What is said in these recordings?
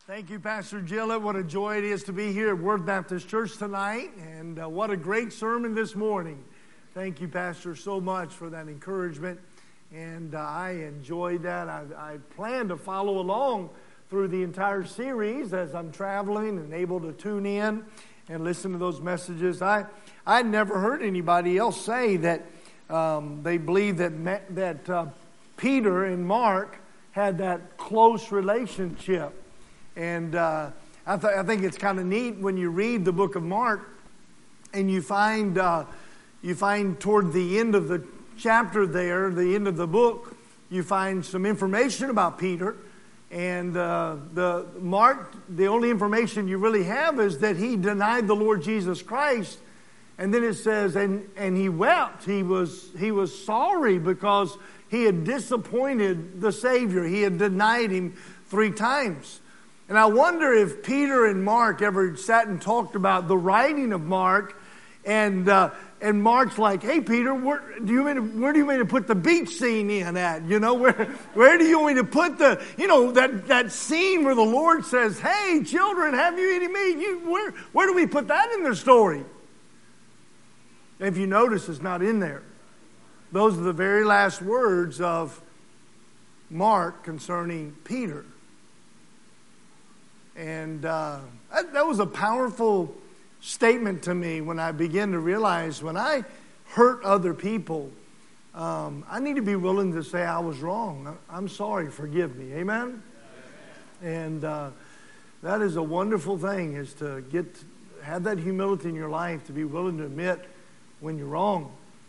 Thank you, Pastor Gillett. What a joy it is to be here at Word Baptist Church tonight, and what a great sermon this morning. Thank you, Pastor, so much for that encouragement, and I enjoyed that. I plan to follow along through the entire series as I'm traveling and able to tune in and listen to those messages. I'd never heard anybody else say that they believe that Peter and Mark had that close relationship. And I think it's kind of neat when you read the book of Mark and you find toward the end of the chapter there, the end of the book, you find some information about Peter. And the only information you really have is that he denied the Lord Jesus Christ. And then it says, and he wept. He was sorry because he had disappointed the Savior. He had denied him 3 times. And I wonder if Peter and Mark ever sat and talked about the writing of Mark, and Mark's like, "Hey, Peter, where do you mean to put the beach scene in at? You know, where do you want me to put that scene where the Lord says, 'Hey, children, have you eaten meat?' Where do we put that in the story?" And if you notice, it's not in there. Those are the very last words of Mark concerning Peter. And that was a powerful statement to me when I began to realize when I hurt other people, I need to be willing to say I was wrong. I'm sorry, forgive me. Amen? And that is a wonderful thing, is to have that humility in your life, to be willing to admit when you're wrong.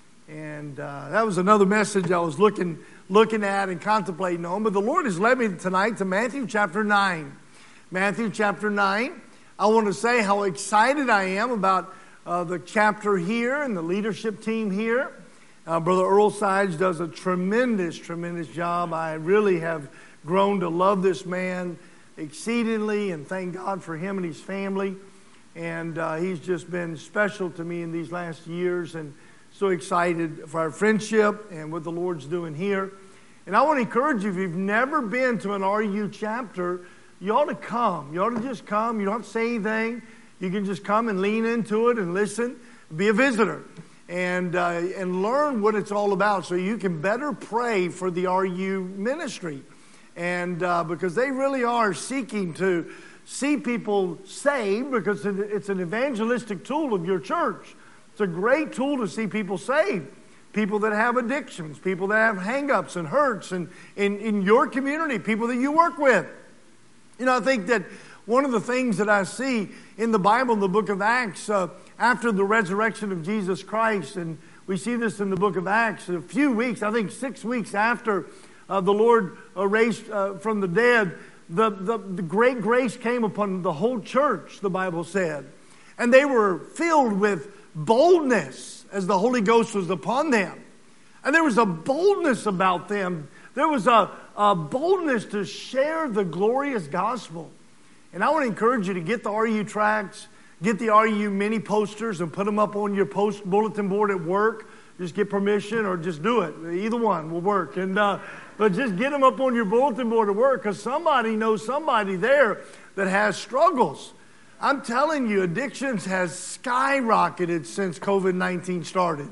And that was another message I was looking at and contemplating on. But the Lord has led me tonight to Matthew chapter 9. Matthew chapter 9. I want to say how excited I am about the chapter here and the leadership team here. Brother Earl Sides does a tremendous job. I really have grown to love this man exceedingly and thank God for him and his family. And he's just been special to me in these last years, and so excited for our friendship and what the Lord's doing here. And I want to encourage you, if you've never been to an RU chapter, you ought to come. You ought to just come. You don't have to say anything. You can just come and lean into it and listen. Be a visitor and learn what it's all about so you can better pray for the RU ministry. And because they really are seeking to see people saved, because it's an evangelistic tool of your church. It's a great tool to see people saved. People that have addictions, people that have hang-ups and hurts, and in your community, people that you work with. You know, I think that one of the things that I see in the Bible, in the book of Acts, after the resurrection of Jesus Christ, and we see this in the book of Acts, a few weeks, I think 6 weeks after the Lord raised from the dead, the great grace came upon the whole church, the Bible said. And they were filled with boldness as the Holy Ghost was upon them. And there was a boldness about them. There was a boldness to share the glorious gospel. And I want to encourage you to get the RU tracts, get the RU mini posters and put them up on your bulletin board at work. Just get permission or just do it. Either one will work. And but just get them up on your bulletin board at work, because somebody knows somebody there that has struggles. I'm telling you, addictions has skyrocketed since COVID-19 started.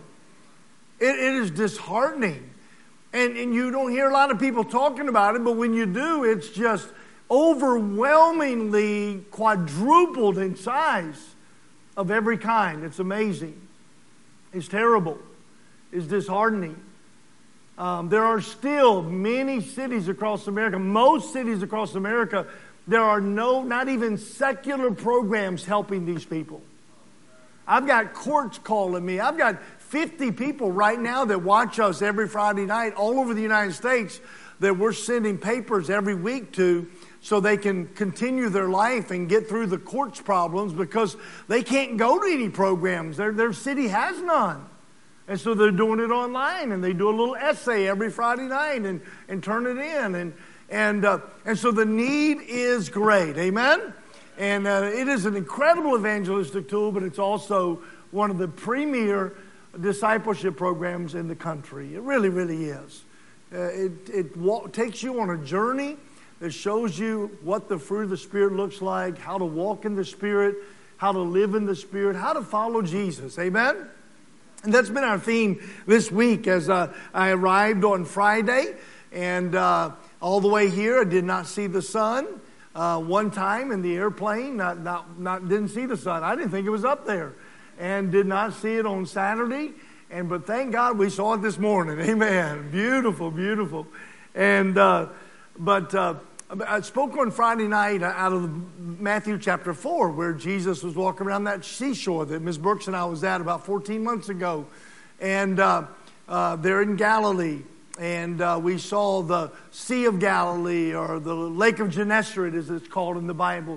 It is disheartening. And you don't hear a lot of people talking about it, but when you do, it's just overwhelmingly quadrupled in size of every kind. It's amazing. It's terrible. It's disheartening. There are still many cities across America, most cities across America, there are not even secular programs helping these people. I've got courts calling me. I've got 50 people right now that watch us every Friday night all over the United States that we're sending papers every week to so they can continue their life and get through the courts problems, because they can't go to any programs. Their city has none. And so they're doing it online, and they do a little essay every Friday night and turn it in. And so the need is great. Amen? And it is an incredible evangelistic tool, but it's also one of the premier discipleship programs in the country. It really, really is. It takes you on a journey that shows you what the fruit of the Spirit looks like, how to walk in the Spirit, how to live in the Spirit, how to follow Jesus. Amen? And that's been our theme this week as I arrived on Friday. And all the way here, I did not see the sun. One time in the airplane, didn't see the sun. I didn't think it was up there. And did not see it on Saturday. But thank God we saw it this morning. Amen. Beautiful, beautiful. And I spoke on Friday night out of Matthew chapter 4, where Jesus was walking around that seashore that Ms. Brooks and I was at about 14 months ago. And they're in Galilee. And we saw the Sea of Galilee, or the Lake of Gennesaret, as it's called in the Bible.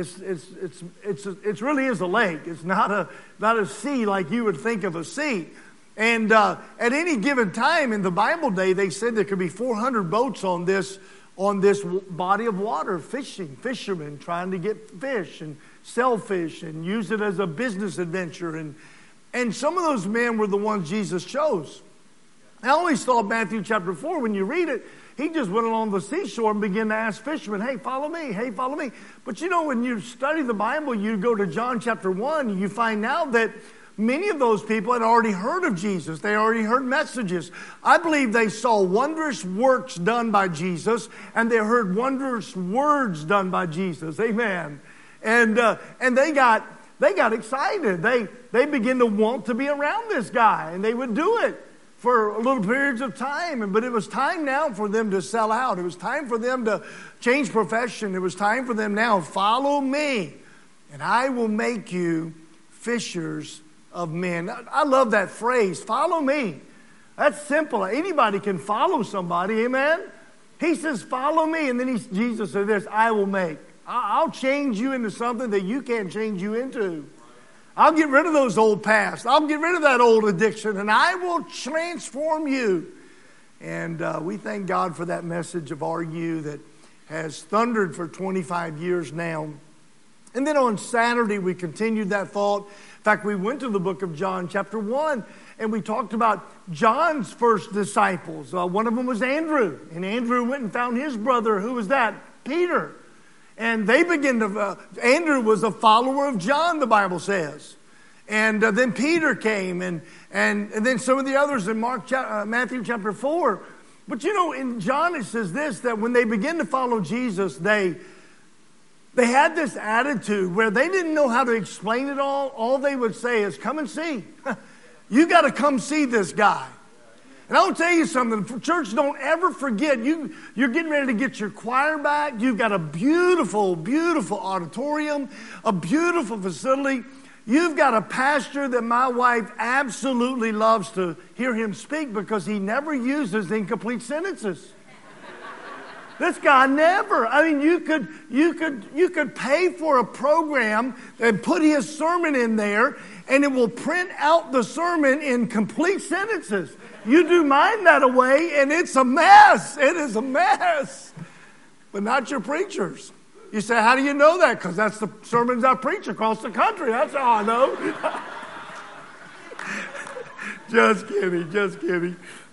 It really is a lake. It's not a sea like you would think of a sea. And at any given time in the Bible day, they said there could be 400 boats on this body of water, fishermen trying to get fish and sell fish and use it as a business adventure. And some of those men were the ones Jesus chose. I always thought Matthew chapter 4, when you read it, he just went along the seashore and began to ask fishermen, hey, follow me, hey, follow me. But when you study the Bible, you go to John chapter 1, you find out that many of those people had already heard of Jesus. They already heard messages. I believe they saw wondrous works done by Jesus, and they heard wondrous words done by Jesus. Amen. And they got excited. They began to want to be around this guy, and they would do it for little periods of time. But it was time now for them to sell out. It was time for them to change profession. It was time for them now, follow me, and I will make you fishers of men. I love that phrase, follow me. That's simple. Anybody can follow somebody, amen? He says, follow me, and then Jesus said this, I will make. I'll change you into something that you can't change you into. I'll get rid of those old past. I'll get rid of that old addiction, and I will transform you. And we thank God for that message of RU that has thundered for 25 years now. And then on Saturday, we continued that thought. In fact, we went to the book of John, chapter 1, and we talked about John's first disciples. One of them was Andrew, and Andrew went and found his brother. Who was that? Peter. And they began to, Andrew was a follower of John, the Bible says. And then Peter came, and then some of the others in Matthew chapter 4. But in John it says this, that when they began to follow Jesus, they had this attitude where they didn't know how to explain it all. All they would say is, come and see. You got to come see this guy. And I'll tell you something, church, don't ever forget, you're getting ready to get your choir back. You've got a beautiful, beautiful auditorium, a beautiful facility. You've got a pastor that my wife absolutely loves to hear him speak because he never uses incomplete sentences. This guy never. I mean, you could pay for a program and put his sermon in there, and it will print out the sermon in complete sentences. You do mine that away, and it's a mess. It is a mess. But not your preachers. You say, how do you know that? Because that's the sermons I preach across the country. That's how I know. Just kidding.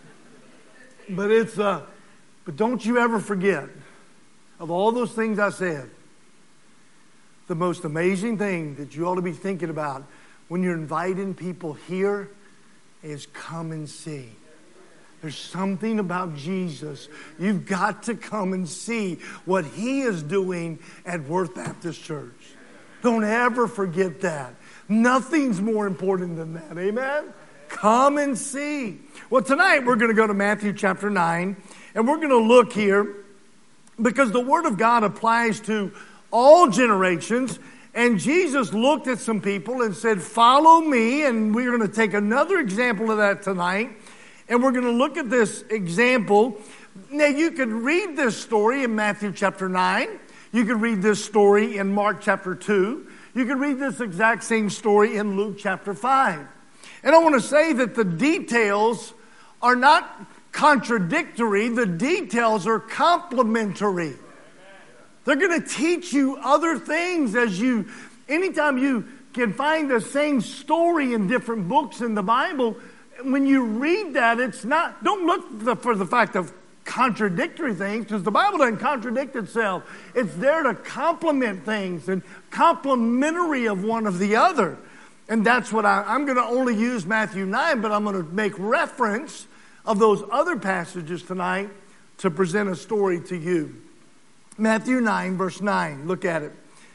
But don't you ever forget, of all those things I said, the most amazing thing that you ought to be thinking about when you're inviting people here is come and see. There's something about Jesus. You've got to come and see what he is doing at Worth Baptist Church. Don't ever forget that. Nothing's more important than that. Amen? Come and see. Well, tonight we're going to go to Matthew chapter 9, and we're going to look here because the Word of God applies to all generations. And Jesus looked at some people and said, follow me. And we're going to take another example of that tonight. And we're going to look at this example. Now, you could read this story in Matthew chapter 9. You could read this story in Mark chapter 2. You could read this exact same story in Luke chapter 5. And I want to say that the details are not contradictory. The details are complementary. They're going to teach you other things anytime you can find the same story in different books in the Bible. When you read that, don't look for the fact of contradictory things, because the Bible doesn't contradict itself. It's there to complement things and complementary of one of the other. And that's what I'm going to only use Matthew 9, but I'm going to make reference of those other passages tonight to present a story to you. Matthew 9, verse 9. Look at it.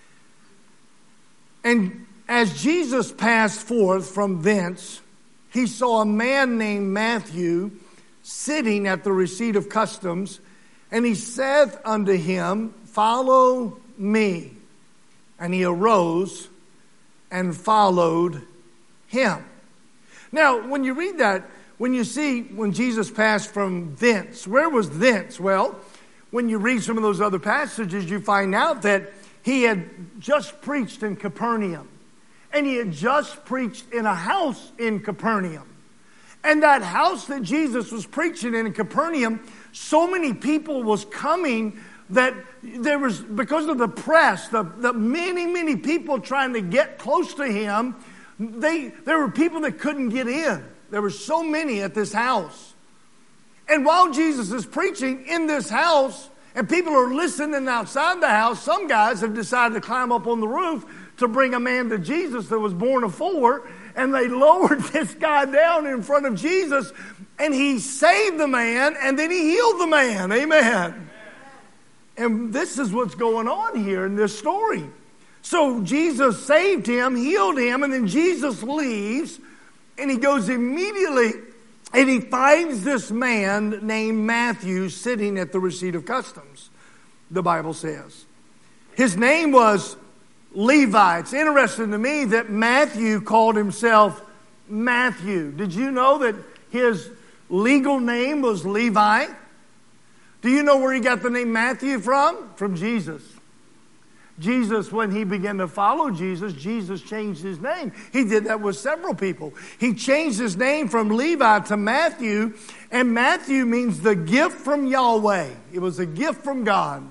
And as Jesus passed forth from thence, he saw a man named Matthew sitting at the receipt of customs, and he saith unto him, Follow me. And he arose and followed him. Now, when you read that, when you see when Jesus passed from thence, where was thence? Well, when you read some of those other passages, you find out that he had just preached in Capernaum. And he had just preached in a house in Capernaum. And that house that Jesus was preaching in Capernaum, so many people was coming that there was, because of the press, the many people trying to get close to him, there were people that couldn't get in. There were so many at this house. And while Jesus is preaching in this house, and people are listening outside the house, some guys have decided to climb up on the roof to bring a man to Jesus that was born of 4, and they lowered this guy down in front of Jesus, and he saved the man, and then he healed the man. Amen. And this is what's going on here in this story. So Jesus saved him, healed him, and then Jesus leaves, and he goes immediately, and he finds this man named Matthew sitting at the receipt of customs, the Bible says. His name was Levi. It's interesting to me that Matthew called himself Matthew. Did you know that his legal name was Levi? Do you know where he got the name Matthew from? From Jesus. Jesus, when he began to follow Jesus, Jesus changed his name. He did that with several people. He changed his name from Levi to Matthew, and Matthew means the gift from Yahweh. It was a gift from God.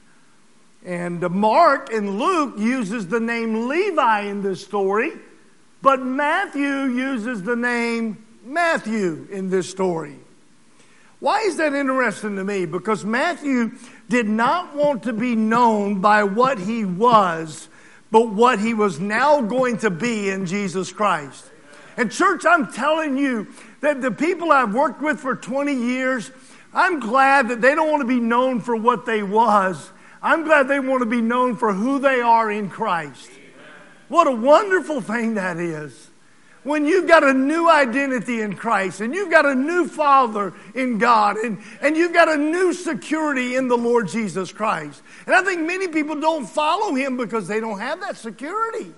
And Mark and Luke uses the name Levi in this story, but Matthew uses the name Matthew in this story. Why is that interesting to me? Because Matthew did not want to be known by what he was, but what he was now going to be in Jesus Christ. And church, I'm telling you that the people I've worked with for 20 years, I'm glad that they don't want to be known for what they was. I'm glad they want to be known for who they are in Christ. What a wonderful thing that is. When you've got a new identity in Christ, and you've got a new Father in God, and you've got a new security in the Lord Jesus Christ. And I think many people don't follow him because they don't have that security.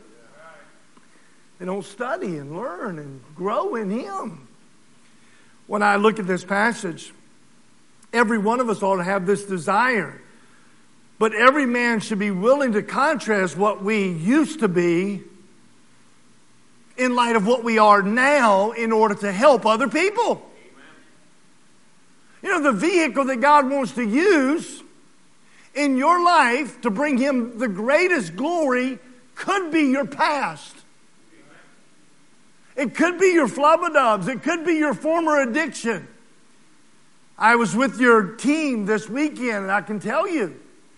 They don't study and learn and grow in him. When I look at this passage, every one of us ought to have this desire. But every man should be willing to contrast what we used to be in light of what we are now in order to help other people. Amen. You know, the vehicle that God wants to use in your life to bring him the greatest glory could be your past. Amen. It could be your flubadubs. It could be your former addiction. I was with your team this weekend, and I can tell you,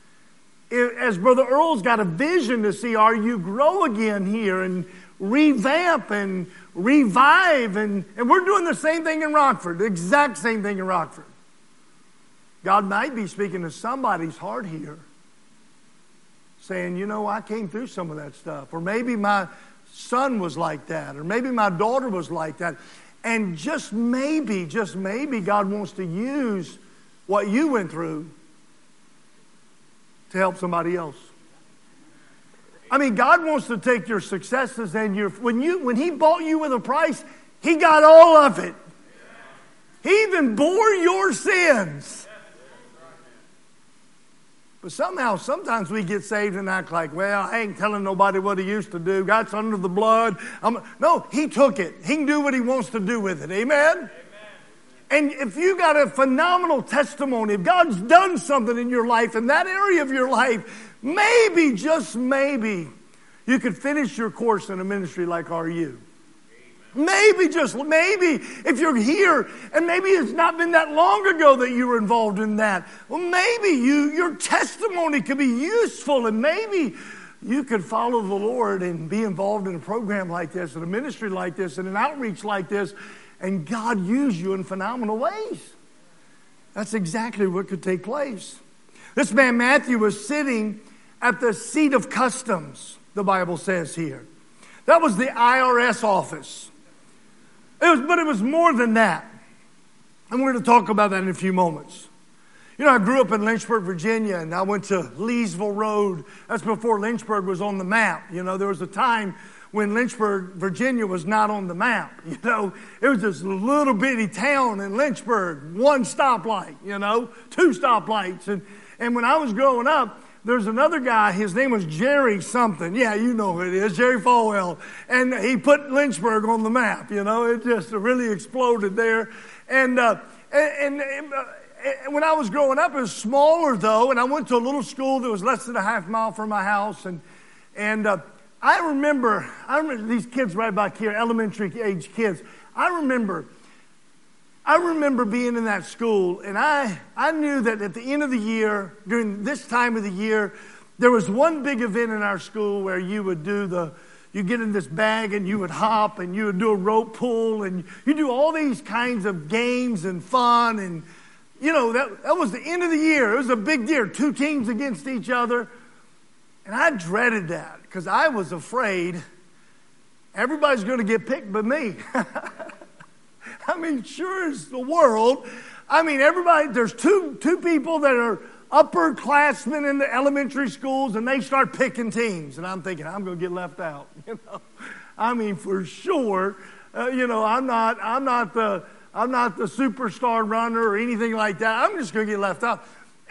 as Brother Earl's got a vision to see our you grow again here and revamp and revive, and we're doing the same thing in Rockford, the exact same thing in Rockford. God might be speaking to somebody's heart here, saying, you know, I came through some of that stuff, or maybe my son was like that, or maybe my daughter was like that, and just maybe God wants to use what you went through to help somebody else. I mean, God wants to take your successes and when he bought you with a price, he got all of it. He even bore your sins. But somehow, sometimes we get saved and act like, well, I ain't telling nobody what he used to do. God's under the blood. No, he took it. He can do what he wants to do with it. Amen? And if you got a phenomenal testimony, if God's done something in your life, in that area of your life, maybe, just maybe, you could finish your course in a ministry like RU. Amen. Maybe, just maybe, if you're here, and maybe it's not been that long ago that you were involved in that, well, maybe your testimony could be useful, and maybe you could follow the Lord and be involved in a program like this, in a ministry like this, in an outreach like this, and God use you in phenomenal ways. That's exactly what could take place. This man Matthew was sitting at the seat of customs, the Bible says here. That was the IRS office. But it was more than that. And we're going to talk about that in a few moments. You know, I grew up in Lynchburg, Virginia, and I went to Leesville Road. That's before Lynchburg was on the map. You know, there was a time when Lynchburg, Virginia was not on the map. You know, it was this little bitty town in Lynchburg, one stoplight, you know, two stoplights. And when I was growing up, there's another guy, his name was Jerry something. Yeah, you know who it is, Jerry Falwell. And he put Lynchburg on the map, you know. It just really exploded there. And when I was growing up, it was smaller, though. And I went to a little school that was less than a half mile from my house. And I remember these kids right back here, elementary age kids. I remember being in that school, and I knew that at the end of the year, during this time of the year, there was one big event in our school where you would you get in this bag and you would hop and you would do a rope pull and you do all these kinds of games and fun. And, you know, that was the end of the year. It was a big year, two teams against each other. And I dreaded that because I was afraid everybody's going to get picked but me. I mean, sure as the world. I mean, there's two people that are upperclassmen in the elementary schools, and they start picking teams. And I'm thinking, I'm going to get left out. You know, I mean, for sure. You know, I'm not the superstar runner or anything like that. I'm just going to get left out.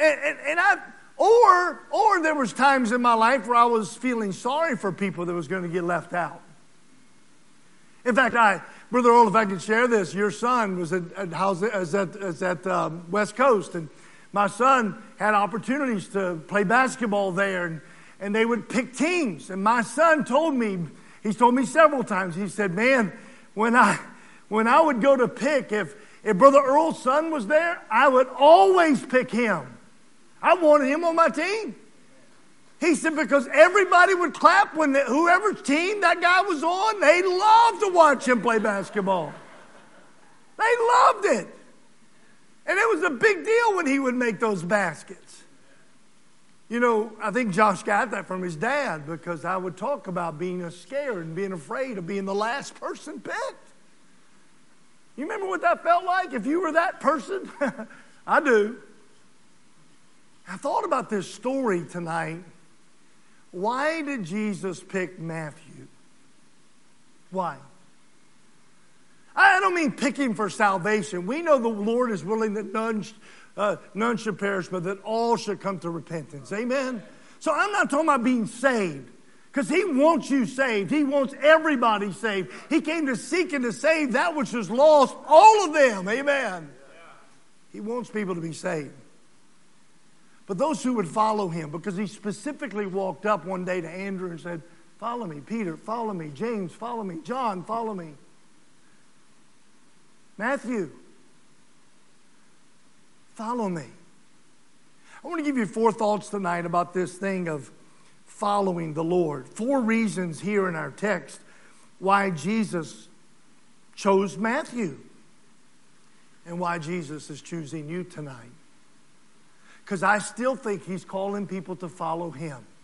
Or there was times in my life where I was feeling sorry for people that was going to get left out. In fact, Brother Earl, if I could share this, your son was at West Coast, and my son had opportunities to play basketball there, and they would pick teams. And my son told me several times, he said, man, when I would go to pick, if Brother Earl's son was there, I would always pick him. I wanted him on my team. He said, because everybody would clap when whoever's team that guy was on, they loved to watch him play basketball. They loved it. And it was a big deal when he would make those baskets. You know, I think Josh got that from his dad because I would talk about being scared and being afraid of being the last person picked. You remember what that felt like if you were that person? I do. I thought about this story tonight. Why did Jesus pick Matthew? Why? I don't mean picking for salvation. We know the Lord is willing that none should perish, but that all should come to repentance. Amen? So I'm not talking about being saved, because He wants you saved. He wants everybody saved. He came to seek and to save that which is lost, all of them. Amen? He wants people to be saved. But those who would follow Him, because He specifically walked up one day to Andrew and said, follow me. Peter, follow me. James, follow me. John, follow me. Matthew, follow me. I want to give you 4 thoughts tonight about this thing of following the Lord. 4 reasons here in our text why Jesus chose Matthew and why Jesus is choosing you tonight. Because I still think He's calling people to follow Him. Amen.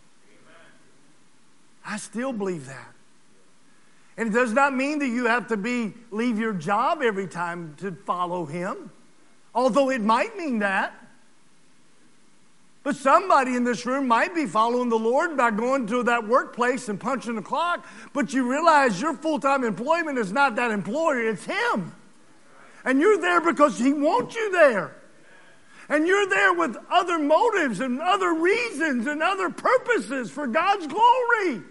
I still believe that. And it does not mean that you have to leave your job every time to follow Him. Although it might mean that. But somebody in this room might be following the Lord by going to that workplace and punching the clock. But you realize your full-time employment is not that employer, it's Him. And you're there because He wants you there. And you're there with other motives and other reasons and other purposes for God's glory.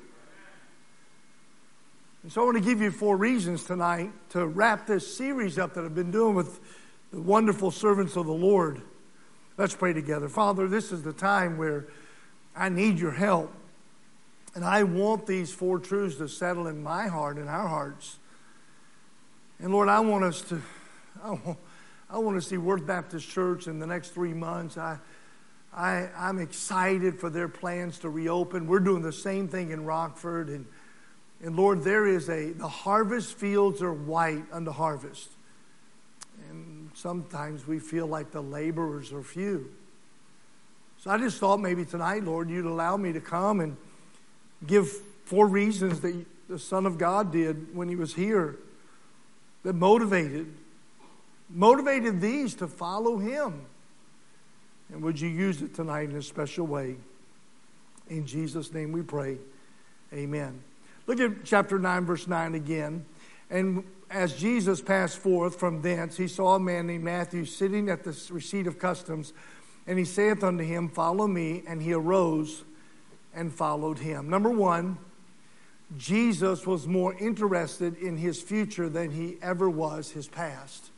And so I want to give you 4 reasons tonight to wrap this series up that I've been doing with the wonderful servants of the Lord. Let's pray together. Father, this is the time where I need your help. And I want these 4 truths to settle in my heart and our hearts. And Lord, I want to see Worth Baptist Church in the next 3 months. I'm excited for their plans to reopen. We're doing the same thing in Rockford. And Lord, the harvest fields are white unto harvest. And sometimes we feel like the laborers are few. So I just thought maybe tonight, Lord, you'd allow me to come and give 4 reasons that the Son of God did when he was here that motivated these to follow him. And would you use it tonight in a special way? In Jesus' name we pray. Amen. Look at chapter 9, verse 9 again. And as Jesus passed forth from thence, he saw a man named Matthew sitting at the receipt of customs. And he saith unto him, Follow me. And he arose and followed him. Number 1, Jesus was more interested in his future than he ever was his past.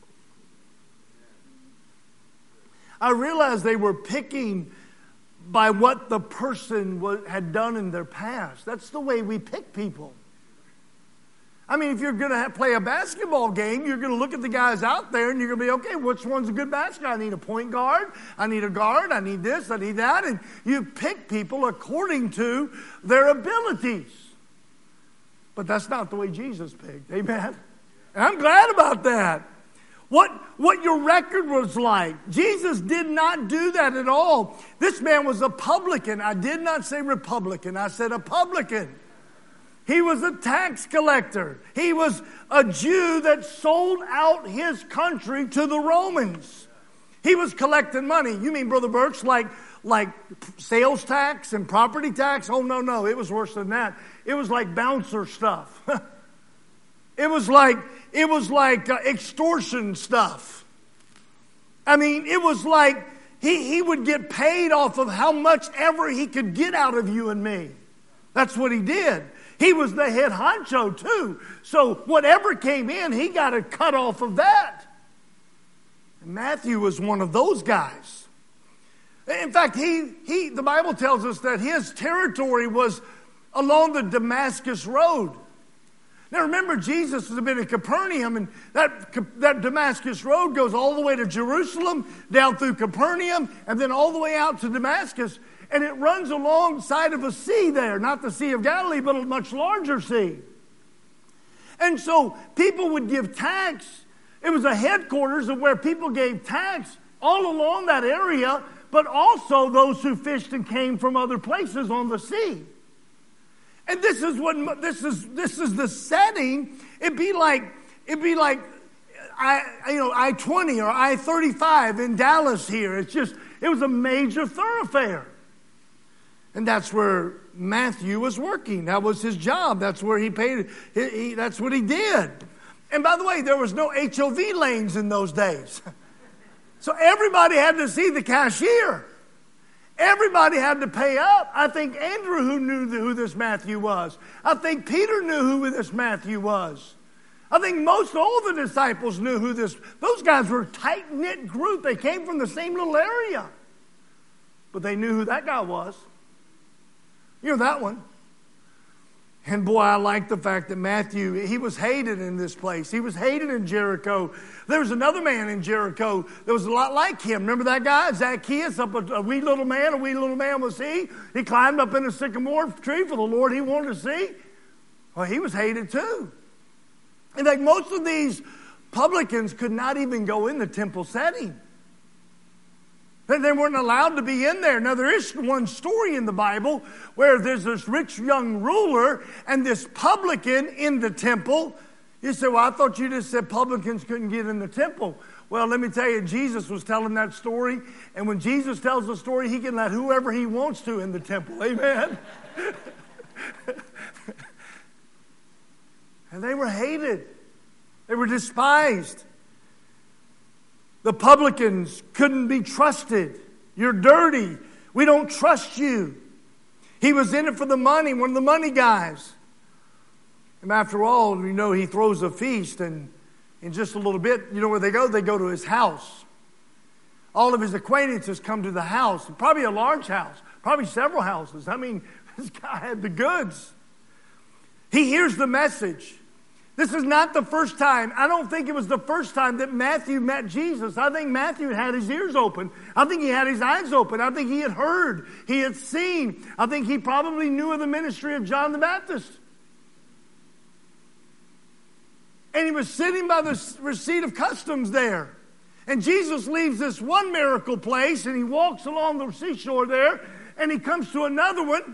I realized they were picking by what the person had done in their past. That's the way we pick people. I mean, if you're going to play a basketball game, you're going to look at the guys out there and you're going to be, okay, which one's a good basketball? I need a point guard. I need a guard. I need this. I need that. And you pick people according to their abilities. But that's not the way Jesus picked. Amen? And I'm glad about that. What your record was like. Jesus did not do that at all. This man was a publican. I did not say Republican. I said a publican. He was a tax collector. He was a Jew that sold out his country to the Romans. He was collecting money. You mean, Brother Birch, like sales tax and property tax? Oh, no. It was worse than that. It was like bouncer stuff. It was like extortion stuff. I mean, it was like he would get paid off of how much ever he could get out of you and me. That's what he did. He was the head honcho too. So whatever came in, he got a cut off of that. And Matthew was one of those guys. In fact, the Bible tells us that his territory was along the Damascus Road. Now remember, Jesus has been in Capernaum, and that Damascus Road goes all the way to Jerusalem, down through Capernaum, and then all the way out to Damascus. And it runs alongside of a sea there, not the Sea of Galilee, but a much larger sea. And so people would give tax. It was a headquarters of where people gave tax all along that area, but also those who fished and came from other places on the sea. And this is the setting. It'd be like I-20 or I-35 in Dallas here. It was a major thoroughfare. And that's where Matthew was working. That was his job. That's where he paid. That's what he did. And by the way, there was no HOV lanes in those days. So everybody had to see the cashier. Everybody had to pay up. I think Andrew knew who this Matthew was. I think Peter knew who this Matthew was. I think all the disciples knew who those guys were a tight-knit group. They came from the same little area. But they knew who that guy was. You know that one. And boy, I like the fact that Matthew, he was hated in this place. He was hated in Jericho. There was another man in Jericho that was a lot like him. Remember that guy, Zacchaeus, a wee little man was he. He climbed up in a sycamore tree for the Lord he wanted to see. Well, he was hated too. In fact, most of these publicans could not even go in the temple setting. They weren't allowed to be in there. Now, there is one story in the Bible where there's this rich young ruler and this publican in the temple. You say, well, I thought you just said publicans couldn't get in the temple. Well, let me tell you, Jesus was telling that story. And when Jesus tells the story, he can let whoever he wants to in the temple. Amen? And they were hated. They were despised. The publicans couldn't be trusted. You're dirty. We don't trust you. He was in it for the money, one of the money guys. And after all, he throws a feast, and in just a little bit, you know where they go? They go to his house. All of his acquaintances come to the house, probably a large house, probably several houses. I mean, this guy had the goods. He hears the message. This is not the first time. I don't think it was the first time that Matthew met Jesus. I think Matthew had his ears open. I think he had his eyes open. I think he had heard. He had seen. I think he probably knew of the ministry of John the Baptist. And he was sitting by the receipt of customs there. And Jesus leaves this one miracle place, and he walks along the seashore there, and he comes to another one.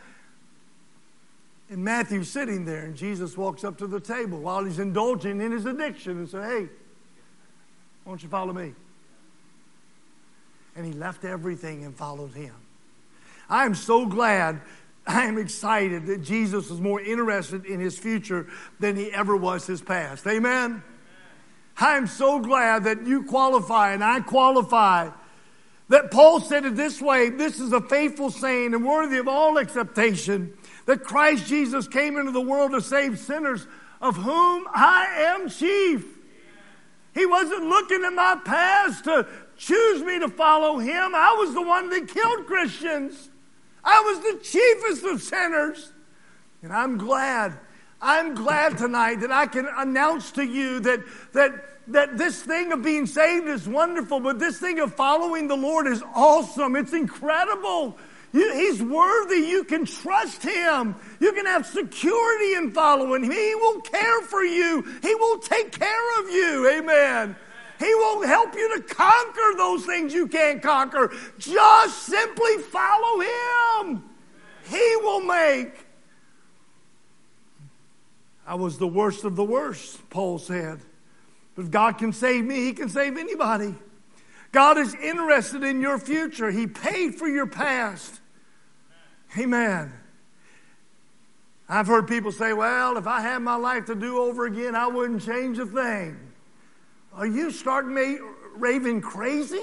And Matthew's sitting there, and Jesus walks up to the table while he's indulging in his addiction and said, hey, why don't you follow me? And he left everything and followed him. I am so glad, I am excited that Jesus was more interested in his future than he ever was his past. Amen? I am so glad that you qualify and I qualify. That Paul said it this way, this is a faithful saying and worthy of all acceptation, that Christ Jesus came into the world to save sinners, of whom I am chief. He wasn't looking at my past to choose me to follow him. I was the one that killed Christians. I was the chiefest of sinners. And I'm glad tonight that I can announce to you that this thing of being saved is wonderful, but this thing of following the Lord is awesome. It's incredible. He's worthy. You can trust him. You can have security in following him. He will care for you. He will take care of you. Amen. He will help you to conquer those things you can't conquer. Just simply follow him. He will make. I was the worst of the worst, Paul said. But if God can save me, he can save anybody. God is interested in your future. He paid for your past. Amen. I've heard people say, well, if I had my life to do over again, I wouldn't change a thing. Are you starting me raving crazy?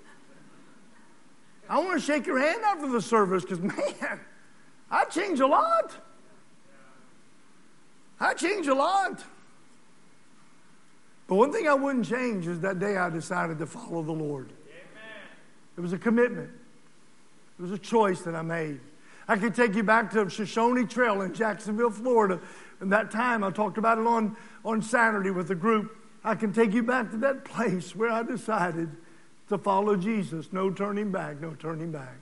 I want to shake your hand after the service because, man, I change a lot. I change a lot. But one thing I wouldn't change is that day I decided to follow the Lord. Amen. It was a commitment. It was a choice that I made. I could take you back to Shoshone Trail in Jacksonville, Florida. And that time, I talked about it on Saturday with the group. I can take you back to that place where I decided to follow Jesus. No turning back, no turning back.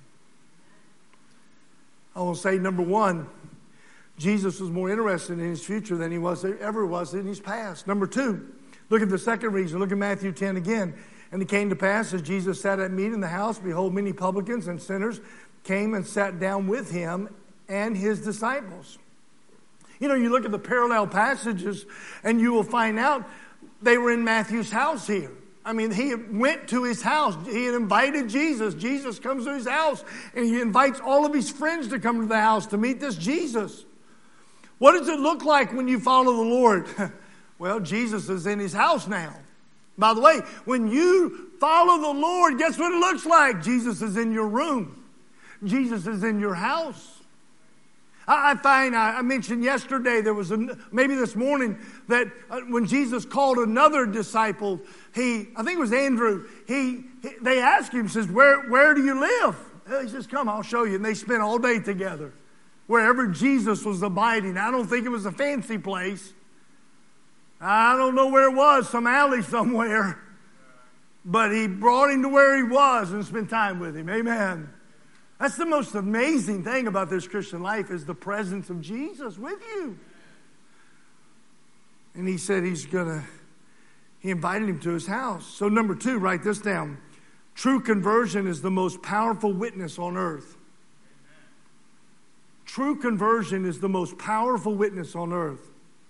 I will say, number one, Jesus was more interested in his future than he ever was in his past. Number two, look at the second reason. Look at Matthew 10 again. And it came to pass, as Jesus sat at meat in the house, behold, many publicans and sinners came and sat down with him and his disciples. You know, you look at the parallel passages and you will find out they were in Matthew's house here. I mean, he went to his house. He had invited Jesus. Jesus comes to his house and he invites all of his friends to come to the house to meet this Jesus. What does it look like when you follow the Lord? Well, Jesus is in his house now. By the way, when you follow the Lord, guess what it looks like? Jesus is in your room. Jesus is in your house. I mentioned yesterday, maybe this morning, that when Jesus called another disciple, I think it was Andrew, they asked him, says, where do you live? He says, come, I'll show you. And they spent all day together, wherever Jesus was abiding. I don't think it was a fancy place. I don't know where it was, some alley somewhere. But he brought him to where he was and spent time with him. Amen. That's the most amazing thing about this Christian life is the presence of Jesus with you. And he said he invited him to his house. So number two, write this down. True conversion is the most powerful witness on earth. True conversion is the most powerful witness on earth.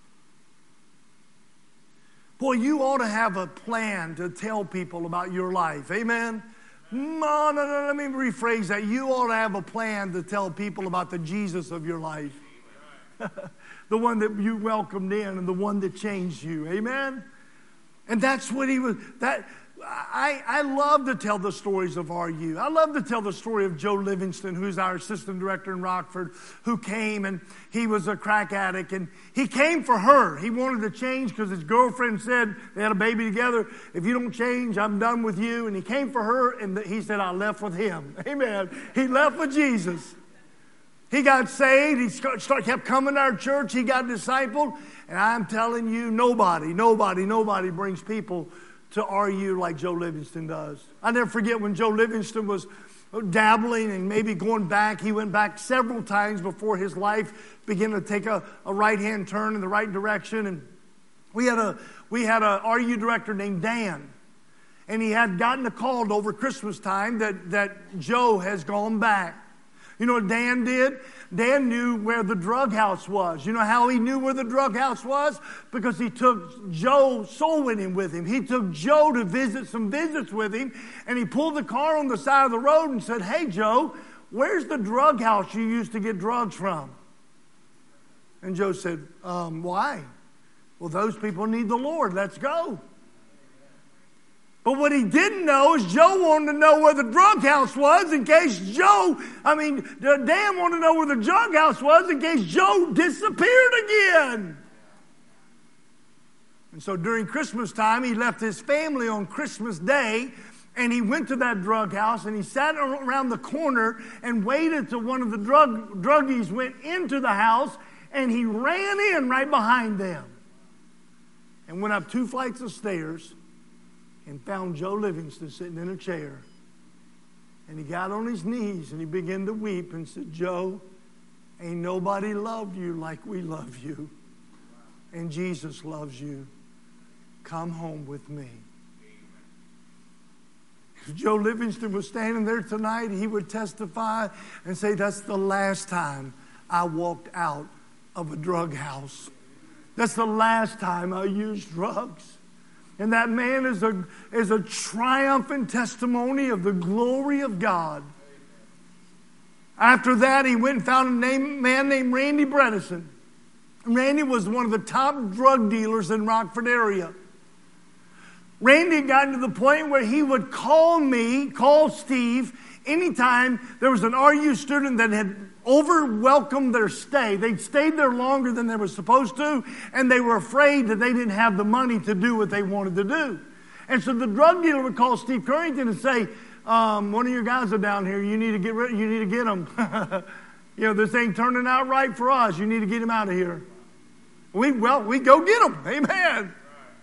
Boy, you ought to have a plan to tell people about your life. Amen? No, let me rephrase that. You ought to have a plan to tell people about the Jesus of your life. The one that you welcomed in and the one that changed you. Amen? And that's what he was. I love to tell the stories of our youth. I love to tell the story of Joe Livingston, who's our assistant director in Rockford, who came and he was a crack addict. And he came for her. He wanted to change because his girlfriend said, they had a baby together, if you don't change, I'm done with you. And he came for her and he said, I left with him. Amen. He left with Jesus. He got saved. He kept coming to our church. He got discipled. And I'm telling you, nobody brings people to RU like Joe Livingston does. I never forget when Joe Livingston was dabbling and maybe going back. He went back several times before his life began to take a right-hand turn in the right direction. And we had a RU director named Dan. And he had gotten a call over Christmas time that Joe has gone back. You know what Dan did? Dan knew where the drug house was. You know how he knew where the drug house was? Because he took Joe soul winning with him. He took Joe to visit some visits with him, and he pulled the car on the side of the road and said, "Hey, Joe, where's the drug house you used to get drugs from?" And Joe said, "Why?" "Well, those people need the Lord. Let's go." But what he didn't know is Joe wanted to know where the drug house was in case Dan wanted to know where the drug house was in case Joe disappeared again. And so during Christmas time, he left his family on Christmas Day, and he went to that drug house, and he sat around the corner and waited till one of the druggies went into the house, and he ran in right behind them and went up 2 flights of stairs and found Joe Livingston sitting in a chair. And he got on his knees and he began to weep and said, "Joe, ain't nobody loved you like we love you. And Jesus loves you. Come home with me." If Joe Livingston was standing there tonight, he would testify and say, "That's the last time I walked out of a drug house. That's the last time I used drugs." And that man is a triumphant testimony of the glory of God. After that, he went and found a man named Randy Bredesen. Randy was one of the top drug dealers in Rockford area. Randy got to the point where he would call Steve, anytime there was an RU student that had over-welcomed their stay. They'd stayed there longer than they were supposed to, and they were afraid that they didn't have the money to do what they wanted to do. And so the drug dealer would call Steve Currington and say, "One of your guys are down here. You need to get them. This ain't turning out right for us. You need to get him out of here." We go get him. Amen.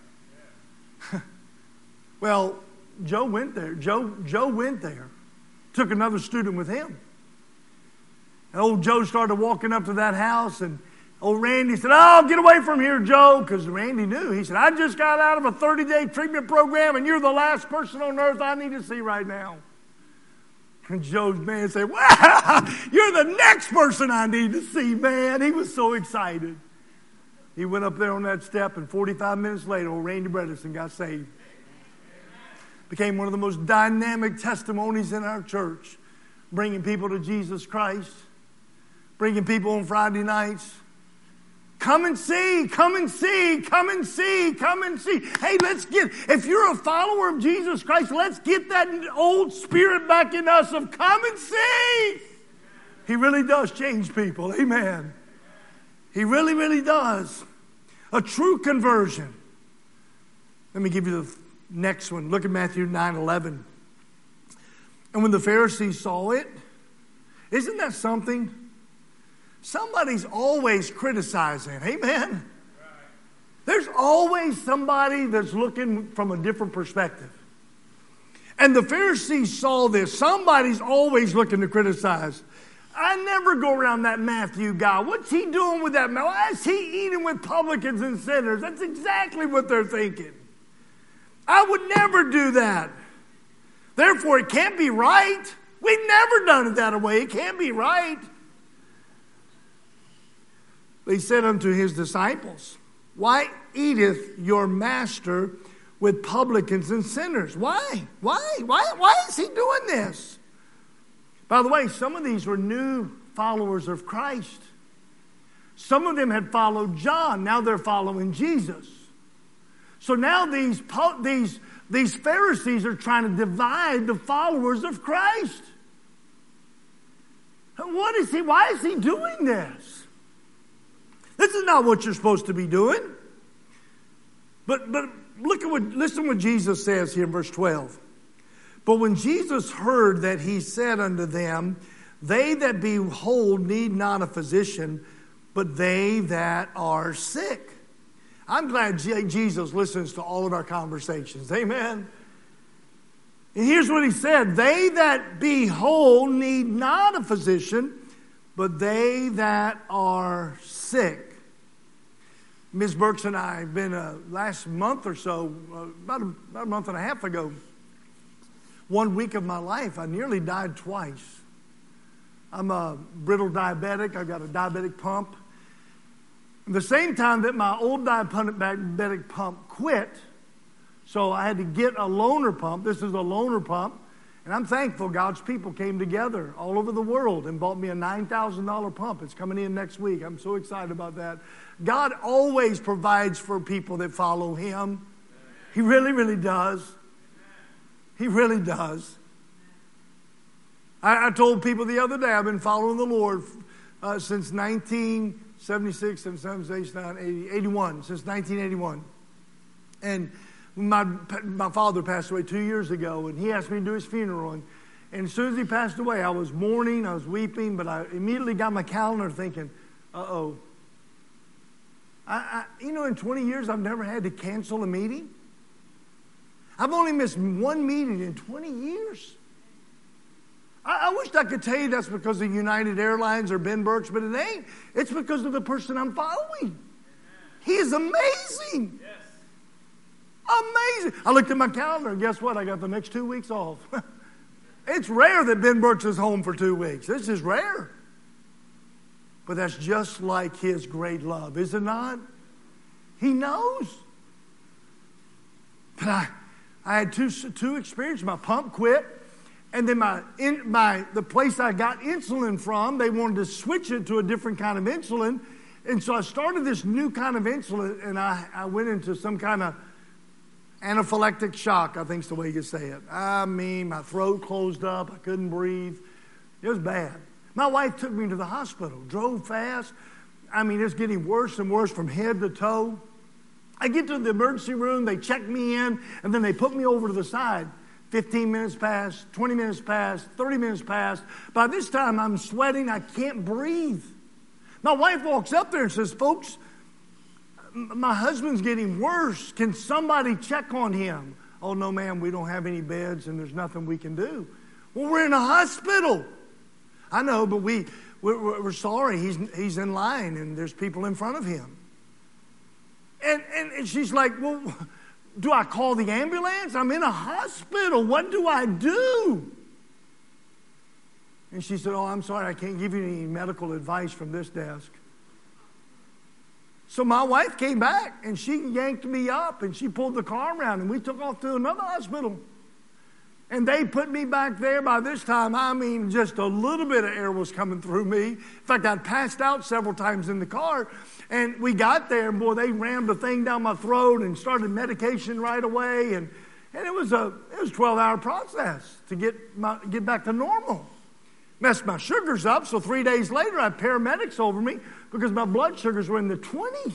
Well, Joe went there. Joe went there. Took another student with him. And old Joe started walking up to that house, and old Randy said, "Oh, get away from here, Joe," because Randy knew. He said, "I just got out of a 30-day treatment program, and you're the last person on earth I need to see right now." And Joe's man said, "Wow, you're the next person I need to see, man." He was so excited. He went up there on that step, and 45 minutes later, old Randy Bredesen got saved. Became one of the most dynamic testimonies in our church, bringing people to Jesus Christ, bringing people on Friday nights. Come and see, come and see, come and see, come and see. Hey, if you're a follower of Jesus Christ, let's get that old spirit back in us of come and see. He really does change people. Amen. He really, really does. A true conversion. Let me give you the next one. Look at Matthew 9:11. And when the Pharisees saw it, isn't that something? Somebody's always criticizing. Amen. There's always somebody that's looking from a different perspective. And the Pharisees saw this. Somebody's always looking to criticize. I never go around that Matthew guy. What's he doing with that? Why is he eating with publicans and sinners? That's exactly what they're thinking. I would never do that. Therefore, it can't be right. We've never done it that way. It can't be right. They said unto his disciples, "Why eateth your master with publicans and sinners?" Why? Why is he doing this? By the way, some of these were new followers of Christ. Some of them had followed John. Now they're following Jesus. So now these Pharisees are trying to divide the followers of Christ. Why is he doing this? This is not what you're supposed to be doing. But listen what Jesus says here in verse 12. But when Jesus heard that, he said unto them, They that be whole need not a physician, but they that are sick. I'm glad Jesus listens to all of our conversations. Amen. And here's what he said. They that be whole need not a physician, but they that are sick. Ms. Burks and I have been last month or so, about a month and a half ago, 1 week of my life, I nearly died twice. I'm a brittle diabetic. I've got a diabetic pump. At the same time that my old diabetic pump quit, so I had to get a loaner pump. This is a loaner pump. And I'm thankful God's people came together all over the world and bought me a $9,000 pump. It's coming in next week. I'm so excited about that. God always provides for people that follow Him. He really, really does. He really does. I told people the other day, I've been following the Lord since 1976, 77, 89, 80, 81, since 1981. And my father passed away 2 years ago, and he asked me to do his funeral. And as soon as he passed away, I was mourning, I was weeping, but I immediately got my calendar thinking, uh-oh. In 20 years, I've never had to cancel a meeting. I've only missed one meeting in 20 years. I wish I could tell you that's because of United Airlines or Ben Burks, but it ain't. It's because of the person I'm following. Amen. He is amazing. Yes. Amazing. I looked at my calendar, and guess what? I got the next 2 weeks off. It's rare that Ben Burks is home for 2 weeks. This is rare. But that's just like His great love, is it not? He knows. But I had two experiences. My pump quit. And then the place I got insulin from, they wanted to switch it to a different kind of insulin. And so I started this new kind of insulin, and I went into some kind of anaphylactic shock, I think is the way you could say it. I mean, my throat closed up. I couldn't breathe. It was bad. My wife took me to the hospital, drove fast. I mean, it's getting worse and worse from head to toe. I get to the emergency room. They check me in, and then they put me over to the side. 15 minutes passed, 20 minutes passed, 30 minutes passed. By this time, I'm sweating. I can't breathe. My wife walks up there and says, folks, my husband's getting worse. Can somebody check on him? Oh, no, ma'am, we don't have any beds and there's nothing we can do. Well, we're in a hospital. I know, but we're sorry. He's in line and there's people in front of him. And she's like, well, do I call the ambulance? I'm in a hospital. What do I do? And she said, oh, I'm sorry. I can't give you any medical advice from this desk. So my wife came back, and she yanked me up, and she pulled the car around, and we took off to another hospital. And they put me back there. By this time, I mean, just a little bit of air was coming through me. In fact, I'd passed out several times in the car. And we got there, and boy, they rammed the thing down my throat and started medication right away. And it was a 12-hour process to get back to normal. Messed my sugars up, so 3 days later, I had paramedics over me because my blood sugars were in the 20s.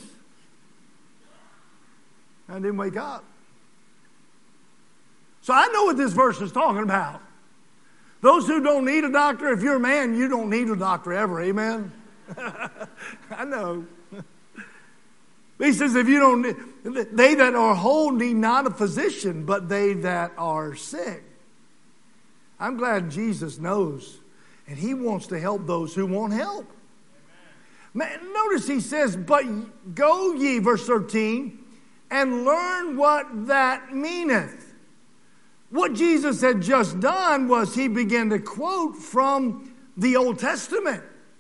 I didn't wake up. So I know what this verse is talking about. Those who don't need a doctor, if you're a man, you don't need a doctor ever. Amen? I know. He says, if you don't, they that are whole need not a physician, but they that are sick. I'm glad Jesus knows, and He wants to help those who want help. Man, notice He says, but go ye, verse 13, and learn what that meaneth. What Jesus had just done was He began to quote from the Old Testament.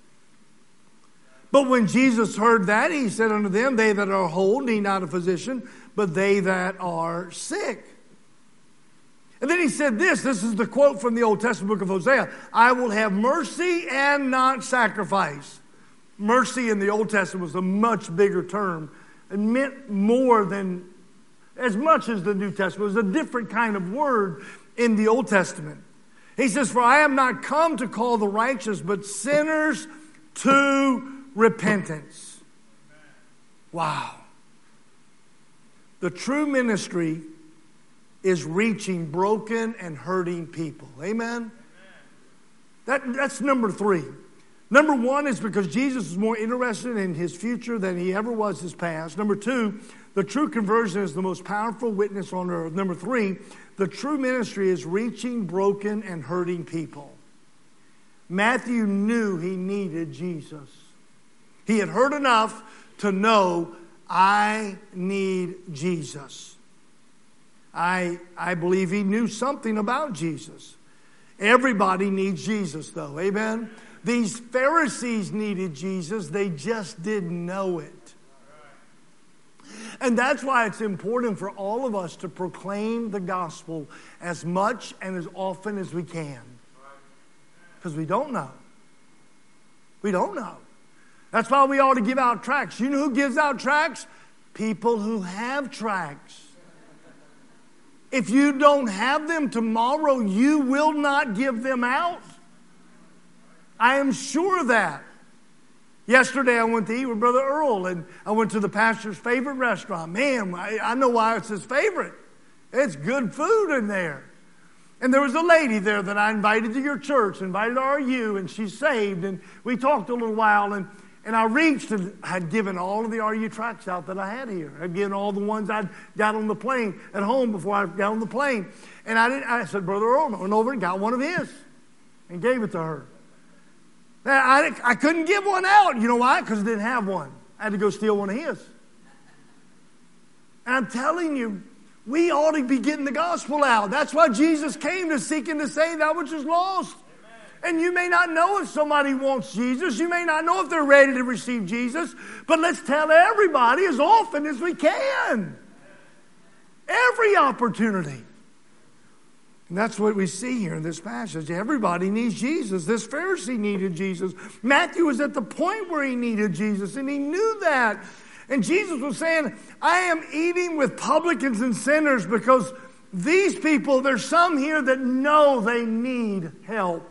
But when Jesus heard that, He said unto them, they that are whole need not a physician, but they that are sick. And then He said this is the quote from the Old Testament book of Hosea, I will have mercy and not sacrifice. Mercy in the Old Testament was a much bigger term. It meant more than as much as the New Testament. It was a different kind of word in the Old Testament. He says, for I am not come to call the righteous, but sinners to repentance. Wow. The true ministry is reaching broken and hurting people. Amen? That's number 3. Number 1 is because Jesus is more interested in his future than he ever was his past. Number 2, the true conversion is the most powerful witness on earth. Number 3, the true ministry is reaching broken and hurting people. Matthew knew he needed Jesus. He had heard enough to know, I need Jesus. I believe he knew something about Jesus. Everybody needs Jesus, though. Amen? These Pharisees needed Jesus. They just didn't know it. And that's why it's important for all of us to proclaim the gospel as much and as often as we can. Because we don't know. We don't know. That's why we ought to give out tracts. You know who gives out tracts? People who have tracts. If you don't have them tomorrow, you will not give them out. I am sure of that. Yesterday I went to eat with Brother Earl, and I went to the pastor's favorite restaurant. Man, I know why it's his favorite. It's good food in there. And there was a lady there that I invited to your church, invited to RU, and she's saved. And we talked a little while, and I reached and had given all of the RU tracts out that I had here. I'd given all the ones I'd got on the plane at home before I got on the plane. And I said, Brother Earl, I went over and got one of his and gave it to her. I couldn't give one out. You know why? Because I didn't have one. I had to go steal one of his. And I'm telling you, we ought to be getting the gospel out. That's why Jesus came, to seek and to save that which is lost. And you may not know if somebody wants Jesus. You may not know if they're ready to receive Jesus. But let's tell everybody as often as we can. Every opportunity. And that's what we see here in this passage. Everybody needs Jesus. This Pharisee needed Jesus. Matthew was at the point where he needed Jesus, and he knew that. And Jesus was saying, I am eating with publicans and sinners because these people, there's some here that know they need help.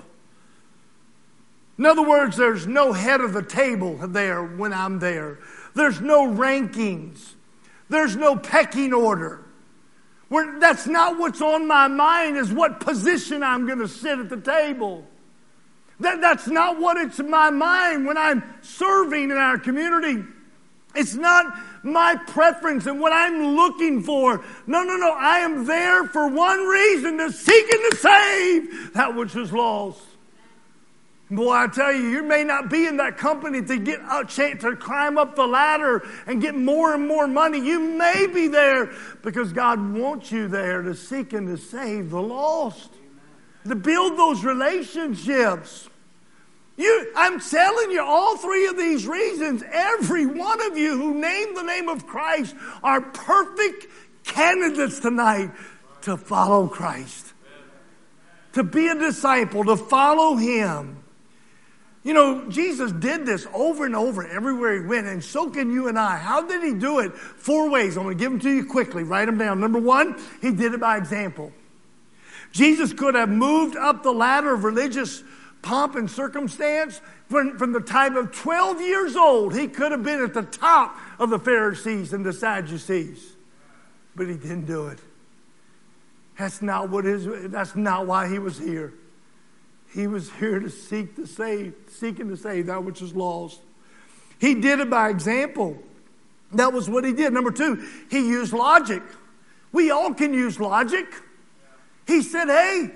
In other words, there's no head of the table there when I'm there. There's no rankings. There's no pecking order. That's not what's on my mind, is what position I'm going to sit at the table. That's not what it's in my mind when I'm serving in our community. It's not my preference and what I'm looking for. No. I am there for one reason, to seek and to save that which is lost. Boy, I tell you, you may not be in that company to get a chance to climb up the ladder and get more and more money. You may be there because God wants you there to seek and to save the lost. To build those relationships. I'm telling you, all 3 of these reasons, every one of you who name the name of Christ are perfect candidates tonight to follow Christ. To be a disciple, to follow Him. You know, Jesus did this over and over everywhere He went, and so can you and I. How did He do it? 4 ways. I'm going to give them to you quickly. Write them down. Number 1, He did it by example. Jesus could have moved up the ladder of religious pomp and circumstance. From the time of 12 years old, He could have been at the top of the Pharisees and the Sadducees. But He didn't do it. That's not why He was here. He was here to seek and to save that which is lost. He did it by example. That was what He did. Number 2, He used logic. We all can use logic. He said, hey,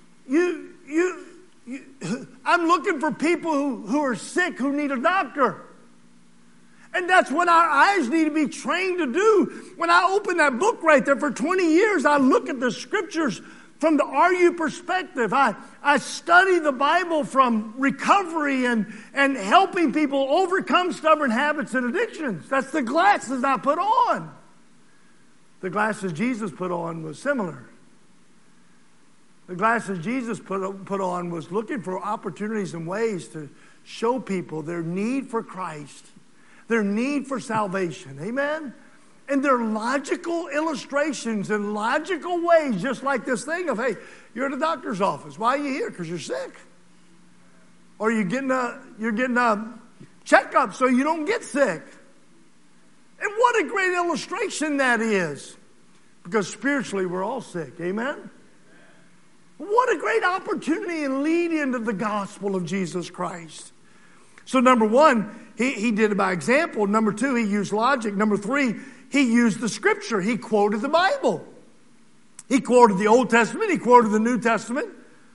I'm looking for people who are sick, who need a doctor. And that's what our eyes need to be trained to do. When I open that book right there for 20 years, I look at the scriptures from the RU perspective. I study the Bible from recovery and helping people overcome stubborn habits and addictions. That's the glasses I put on. The glasses Jesus put on was similar. The glasses Jesus put on was looking for opportunities and ways to show people their need for Christ, their need for salvation. Amen? And they're logical illustrations and logical ways, just like this thing of, hey, you're at a doctor's office. Why are you here? Because you're sick. Or you're getting a checkup so you don't get sick. And what a great illustration that is. Because spiritually we're all sick. Amen? What a great opportunity and lead into the gospel of Jesus Christ. So number one, he did it by example. Number two, he used logic. Number three, he used the scripture. He quoted the Bible. He quoted the Old Testament. He quoted the New Testament.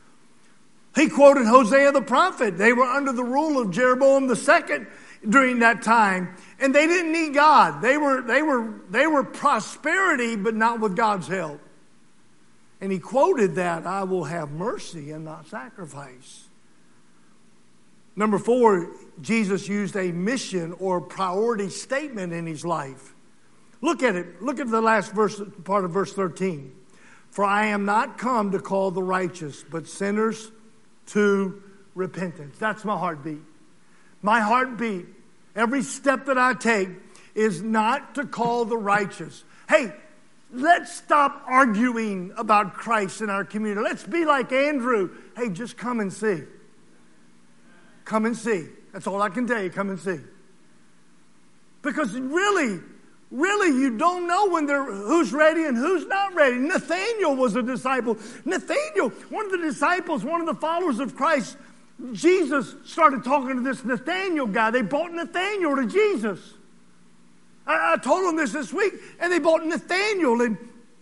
He quoted Hosea the prophet. They were under the rule of Jeroboam II during that time, and they didn't need God. They were prosperity, but not with God's help. And he quoted that, I will have mercy and not sacrifice. Number four, Jesus used a mission or priority statement in his life. Look at it. Look at the last part of verse 13. For I am not come to call the righteous, but sinners to repentance. That's my heartbeat. My heartbeat, every step that I take, is not to call the righteous. Hey, let's stop arguing about Christ in our community. Let's be like Andrew. Hey, just come and see. Come and see. That's all I can tell you. Come and see. Because really, you don't know who's ready and who's not ready. Nathanael was a disciple. Nathanael, one of the disciples, one of the followers of Christ, Jesus started talking to this Nathanael guy. They brought Nathanael to Jesus. I told them this week, and they brought Nathanael, and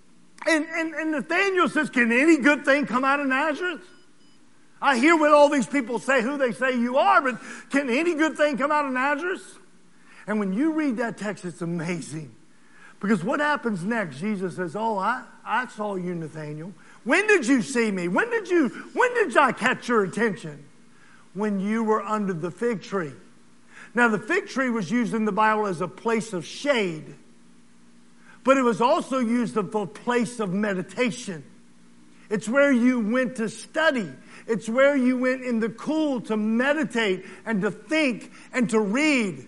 Nathanael says, can any good thing come out of Nazareth? I hear what all these people say, who they say you are, but can any good thing come out of Nazareth? And when you read that text, it's amazing. Because what happens next? Jesus says, oh, I saw you, Nathanael. When did you see me? When did I catch your attention? When you were under the fig tree. Now, the fig tree was used in the Bible as a place of shade, but it was also used as a place of meditation. It's where you went to study. It's where you went in the cool to meditate and to think and to read.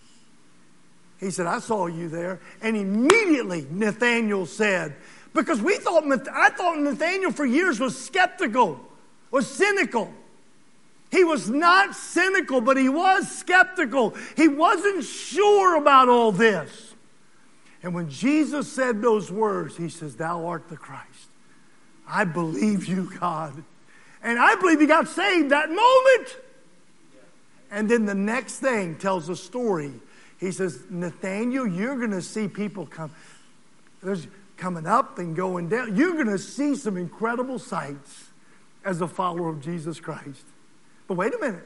He said, I saw you there. And immediately Nathanael said, because I thought Nathanael for years was skeptical, was cynical. He was not cynical, but he was skeptical. He wasn't sure about all this. And when Jesus said those words, he says, thou art the Christ. I believe you, God. And I believe he got saved that moment. And then the next thing tells a story. He says, Nathanael, you're going to see people coming up and going down. You're going to see some incredible sights as a follower of Jesus Christ. But wait a minute.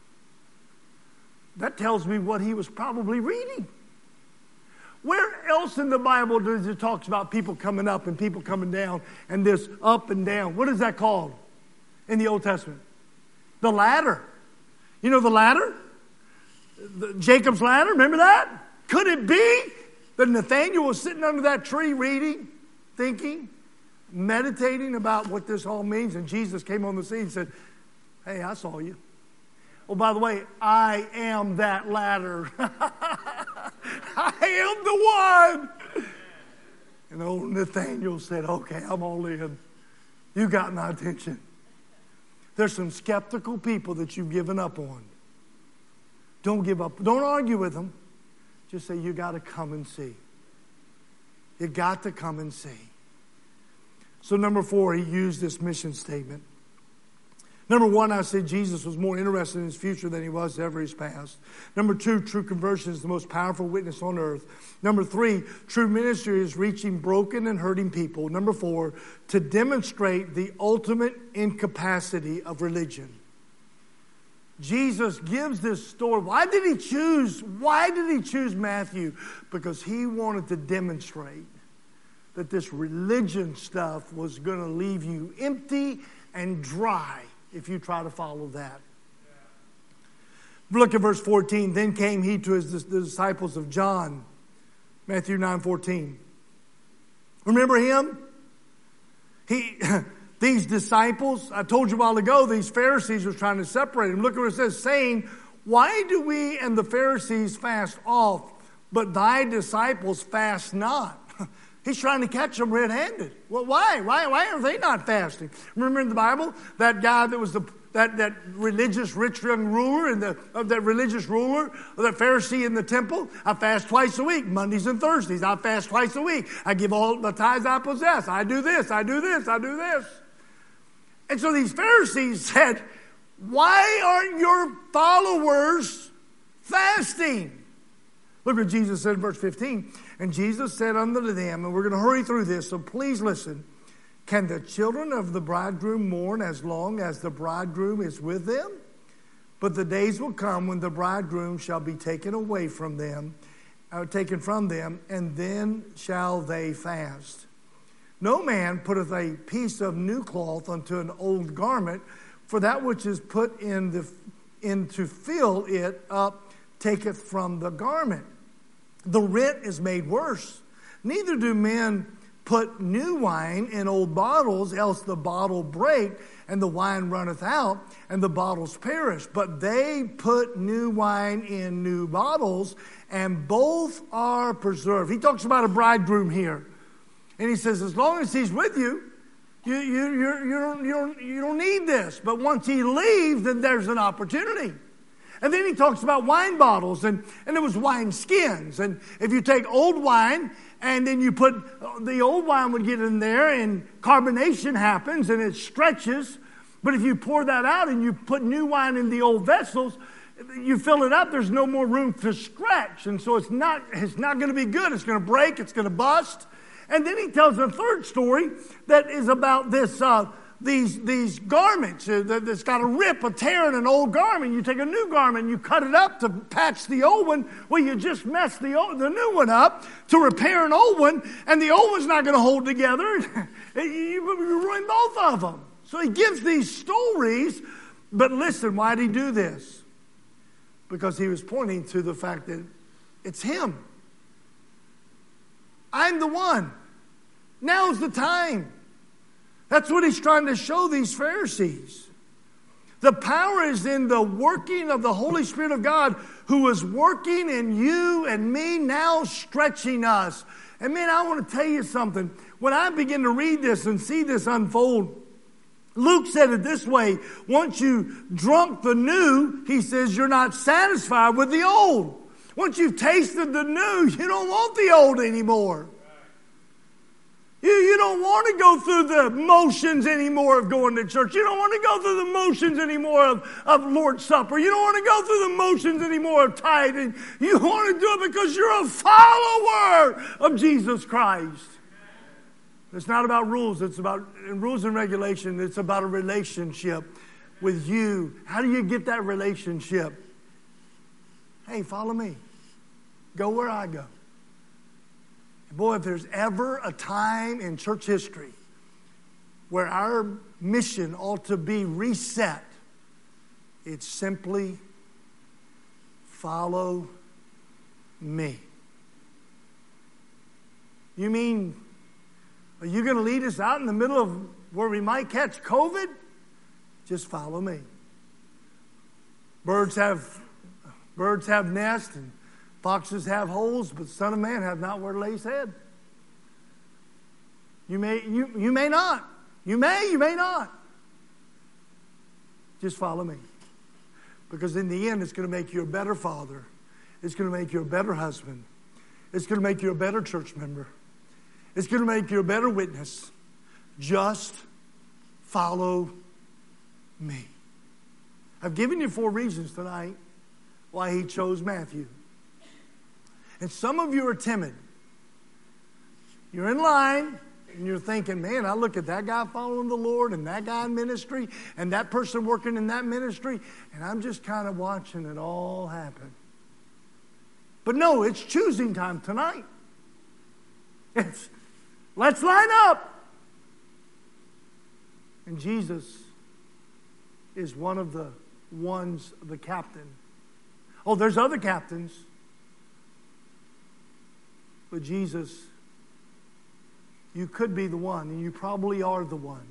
That tells me what he was probably reading. Where else in the Bible does it talk about people coming up and people coming down and this up and down? What is that called in the Old Testament? The ladder. You know the ladder? Jacob's ladder, remember that? Could it be that Nathanael was sitting under that tree reading, thinking, meditating about what this all means, and Jesus came on the scene and said, hey, I saw you. Oh, by the way, I am that ladder. I am the one. And old Nathanael said, okay, I'm all in. You got my attention. There's some skeptical people that you've given up on. Don't give up. Don't argue with them. Just say, you got to come and see. You got to come and see. So number 4, he used this mission statement. Number 1, I said Jesus was more interested in his future than he was ever his past. Number 2, true conversion is the most powerful witness on earth. Number 3, true ministry is reaching broken and hurting people. Number 4, to demonstrate the ultimate incapacity of religion. Jesus gives this story. Why did he choose Matthew? Because he wanted to demonstrate that this religion stuff was going to leave you empty and dry if you try to follow that. Look at verse 14. Then came he to the disciples of John. Matthew 9:14. Remember him? These disciples, I told you a while ago, these Pharisees were trying to separate him. Look at what it says, saying, why do we and the Pharisees fast oft, but thy disciples fast not? He's trying to catch them red-handed. Well, why? Why are they not fasting? Remember in the Bible, that guy that was that religious rich young ruler and that Pharisee in the temple? I fast twice a week, Mondays and Thursdays. I fast twice a week. I give all the tithes I possess. I do this, I do this, I do this. And so these Pharisees said, why aren't your followers fasting? Look what Jesus said in verse 15. And Jesus said unto them, and we're going to hurry through this, so please listen. Can the children of the bridegroom mourn as long as the bridegroom is with them? But the days will come when the bridegroom shall be taken away from them, taken from them, and then shall they fast. No man putteth a piece of new cloth unto an old garment, for that which is put in to fill it up taketh from the garment. The rent is made worse. Neither do men put new wine in old bottles, else the bottle break, and the wine runneth out, and the bottles perish. But they put new wine in new bottles, and both are preserved. He talks about a bridegroom here. And he says, as long as he's with you, you don't need this. But once he leaves, then there's an opportunity. And then he talks about wine bottles, and it was wine skins. And if you take old wine, and then you put, the old wine would get in there, and carbonation happens, and it stretches. But if you pour that out, and you put new wine in the old vessels, you fill it up, there's no more room to stretch. And so it's not going to be good. It's going to break. It's going to bust. And then he tells a third story that is about this these garments that's got a rip, a tear in an old garment. You take a new garment and you cut it up to patch the old one. Well, you just mess the new one up to repair an old one, and the old one's not going to hold together. You ruin both of them. So he gives these stories, but listen, why did he do this? Because he was pointing to the fact that it's him. I'm the one. Now's the time. That's what he's trying to show these Pharisees. The power is in the working of the Holy Spirit of God, who is working in you and me, now stretching us. And man, I want to tell you something. When I begin to read this and see this unfold, Luke said it this way: once you drunk the new, he says, you're not satisfied with the old. Once you've tasted the new, you don't want the old anymore. You don't want to go through the motions anymore of going to church. You don't want to go through the motions anymore of Lord's Supper. You don't want to go through the motions anymore of tithing. You want to do it because you're a follower of Jesus Christ. It's not about rules. It's about rules and regulation. It's about a relationship with you. How do you get that relationship? Hey, follow me. Go where I go. Boy, if there's ever a time in church history where our mission ought to be reset, it's simply follow me. You mean, are you going to lead us out in the middle of where we might catch COVID? Just follow me. Birds have nests and foxes have holes, but the Son of Man hath not where to lay his head. You may not. You may not. Just follow me. Because in the end, it's going to make you a better father. It's going to make you a better husband. It's going to make you a better church member. It's going to make you a better witness. Just follow me. I've given you 4 reasons tonight why he chose Matthew. And some of you are timid. You're in line and you're thinking, man, I look at that guy following the Lord and that guy in ministry and that person working in that ministry, and I'm just kind of watching it all happen. But no, it's choosing time tonight. Let's line up. And Jesus is one of the ones, the captain. Oh, there's other captains. But Jesus, you could be the one, and you probably are the one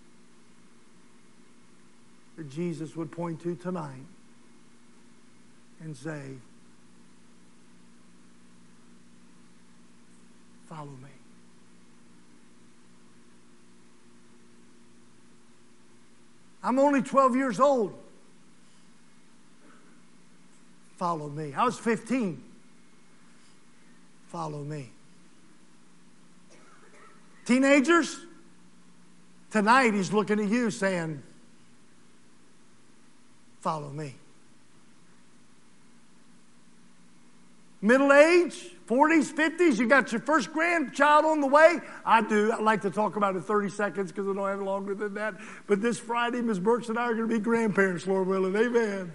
that Jesus would point to tonight and say, follow me. I'm only 12 years old. Follow me. I was 15. Follow me. Teenagers, Tonight, he's looking at you saying, follow me. Middle age, 40s, 50s, you got your first grandchild on the way. I do. I like to talk about it 30 seconds because I don't have longer than that. But this Friday, Ms. Burks and I are going to be grandparents, Lord willing. Amen.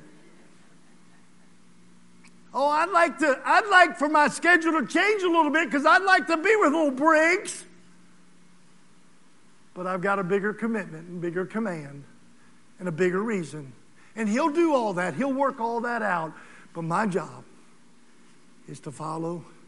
Oh, I'd like for my schedule to change a little bit because I'd like to be with little Briggs. But I've got a bigger commitment and bigger command and a bigger reason. And he'll do all that. He'll work all that out. But my job is to follow